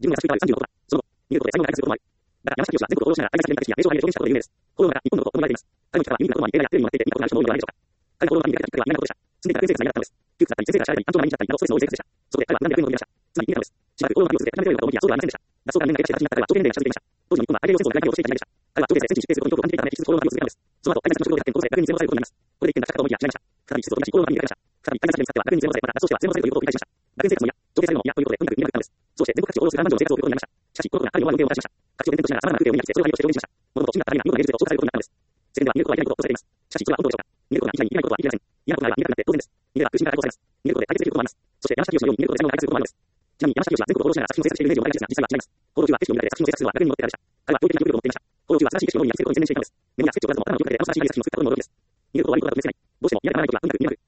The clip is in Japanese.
自分の優しい場合36とか、その後、入国で才能が開花することもある。だが、山下清は全国労働者が愛される形や名称を挙げる表現したことで有名です。このような日本のことを言われています。彼の力は耳になる言葉に映画やテレビにもなっていて、見たことのある人も多いのではないでしょうか。彼の行動が耳に入ったきっかけは意外なことでした。常に学園生活が苦手だったのです。窮屈だったり、先生から叱られたり、単調な毎日だったりなど、ストレスの多い生活でした。そこで彼は不安で学園を抜けました。つまり、意味なのです。しばらく行動の旅を続け、初めてのようなと思いきや、そうではありませんでした。脱走から年代が経過しなった彼は長期年齢が近づいていました。当時の日本は太平洋戦争で大変をしていた時代でした。彼は長期生戦地に出征することに恐怖を感じていたため、引き続き行動の旅を続けたのです。その後、大学の職業で発展、高校で学園に全部されることになります。これで一点脱したかと思いきや違いました。再び施設を飛び出し、行動の旅に出かけました。再び大学に使っては学園に全部され、また脱走しては全部されるということを繰り返しました。学園生活も嫌、長期生活も嫌ということで、とにかく見えなくなったのです。そうして全国各地を放浪する難民の生活を送ることになりました。しかし、このことが彼に弱い運命をもたらしました。各地を転々としながら様々な風景を見に来て、それを旅をして上にしました。もともと死んだ彼には見事な芸術を紹介されることになったのです。世間では逃げることはできないこととされています。しかし、それは本当でしょうか。逃げることがいきなりできないことは言い切れません。嫌なことがあれば逃げなくなって当然です。逃げれば空心から解放されます。逃げることで解決できることもあります。そして山下清のように逃げることで才能が開花することもあるのです。ちなみに山下清は全国労働者が作品を制作しているイメージを持たれがちですが、実際は違います。報道中は景色を見られて作品を制作するのは学園に持っていられました。彼は教育的な努力を持っていました。報道中は新しい景色を見にやすることに専念していたのです。目にはスケッチを出すも頭の教科で楽しい技術にも作ったことに驚きです。逃げることは悪いことだと見せない。どうしても嫌でならないことはとにかく見えなく